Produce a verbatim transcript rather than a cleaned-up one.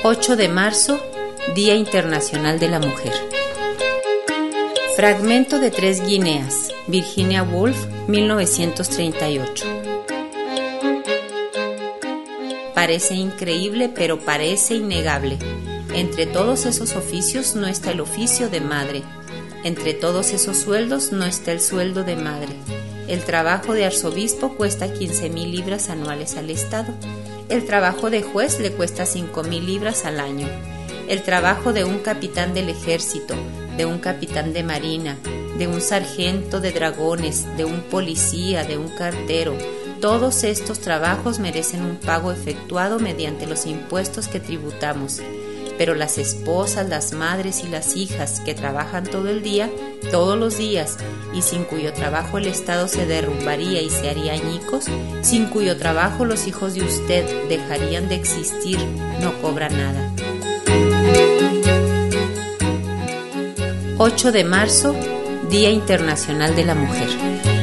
ocho de marzo, Día Internacional de la Mujer. Fragmento de Tres Guineas, Virginia Woolf, mil novecientos treinta y ocho. Parece increíble, pero parece innegable. Entre todos esos oficios no está el oficio de madre. Entre todos esos sueldos no está el sueldo de madre. El trabajo de arzobispo cuesta quince mil libras anuales al Estado. El trabajo de juez le cuesta cinco mil libras al año. El trabajo de un capitán del ejército, de un capitán de marina, de un sargento de dragones, de un policía, de un cartero, todos estos trabajos merecen un pago efectuado mediante los impuestos que tributamos. Pero las esposas, las madres y las hijas que trabajan todo el día, todos los días, y sin cuyo trabajo el Estado se derrumbaría y se haría añicos, sin cuyo trabajo los hijos de usted dejarían de existir, no cobran nada. ocho de marzo, Día Internacional de la Mujer.